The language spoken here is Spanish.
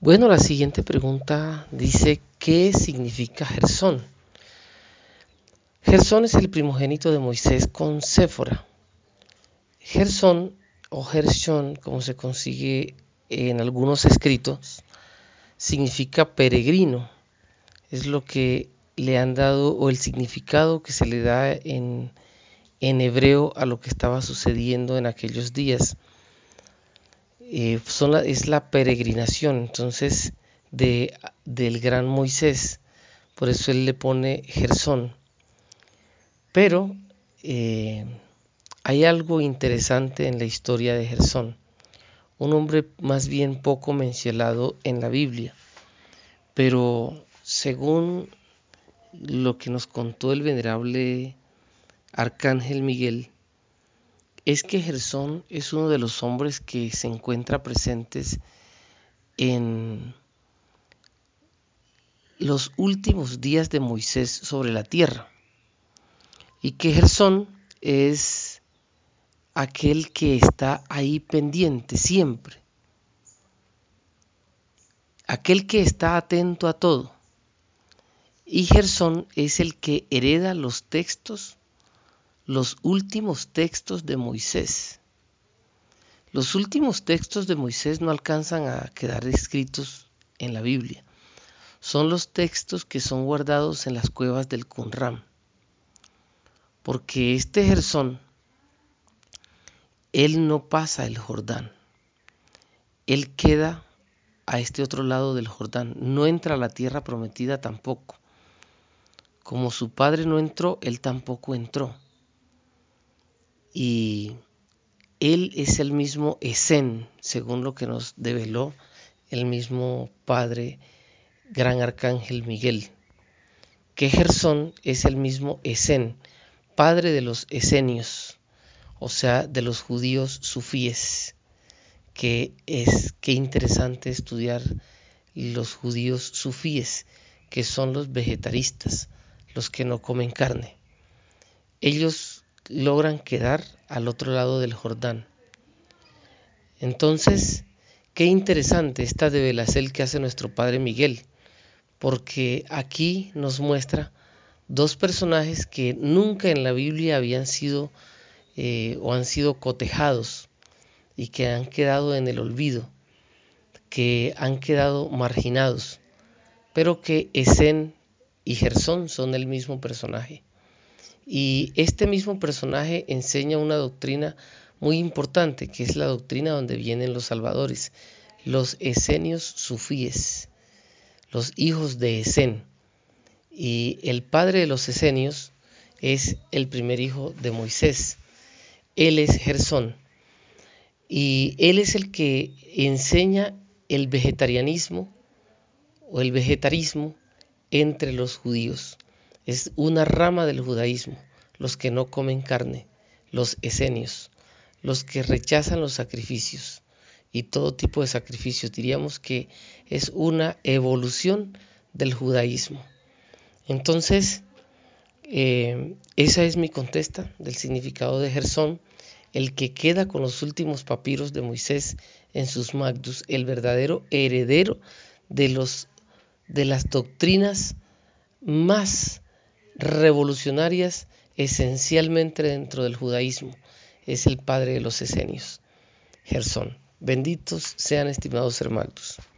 Bueno, la siguiente pregunta dice, ¿qué significa Gersón? Gersón es el primogénito de Moisés con Séfora. Gersón o Gershón, como se consigue en algunos escritos, significa peregrino. Es lo que le han dado o el significado que se le da en hebreo a lo que estaba sucediendo en aquellos días. Es la peregrinación entonces del gran Moisés. Por eso él le pone Gersón. Pero hay algo interesante en la historia de Gersón, un hombre más bien poco mencionado en la Biblia, pero según lo que nos contó el venerable Arcángel Miguel, es que Gersón es uno de los hombres que se encuentra presentes en los últimos días de Moisés sobre la tierra, y que Gersón es aquel que está ahí pendiente siempre, aquel que está atento a todo. Y Gersón es el que hereda los textos, los últimos textos de Moisés. Los últimos textos de Moisés no alcanzan a quedar escritos en la Biblia. Son los textos que son guardados en las cuevas del Qumran. Porque este Gersón, él no pasa el Jordán. Él queda a este otro lado del Jordán. No entra a la tierra prometida tampoco. Como su padre no entró, él tampoco entró. Y él es el mismo Esén, según lo que nos develó el mismo padre, gran arcángel Miguel. Que Gersón es el mismo Esén, padre de los esenios, o sea, de los judíos sufíes. Qué interesante estudiar los judíos sufíes, que son los vegetaristas, los que no comen carne. Ellos logran quedar al otro lado del Jordán. Entonces, qué interesante esta develación que hace nuestro Padre Miguel, porque aquí nos muestra dos personajes que nunca en la Biblia habían sido o han sido cotejados y que han quedado en el olvido, que han quedado marginados, pero que Esén y Gersón son el mismo personaje. Y este mismo personaje enseña una doctrina muy importante, que es la doctrina donde vienen los salvadores, los esenios sufíes, los hijos de Esén. Y el padre de los esenios es el primer hijo de Moisés. Él es Gersón. Y él es el que enseña el vegetarianismo o el vegetarismo entre los judíos. Es una rama del judaísmo, los que no comen carne, los esenios, los que rechazan los sacrificios y todo tipo de sacrificios. Diríamos que es una evolución del judaísmo. Entonces, esa es mi contesta del significado de Gersón, el que queda con los últimos papiros de Moisés en sus Magdus, el verdadero heredero de las doctrinas más revolucionarias esencialmente dentro del judaísmo. Es el padre de los esenios, Gersón. Benditos sean, estimados hermanos.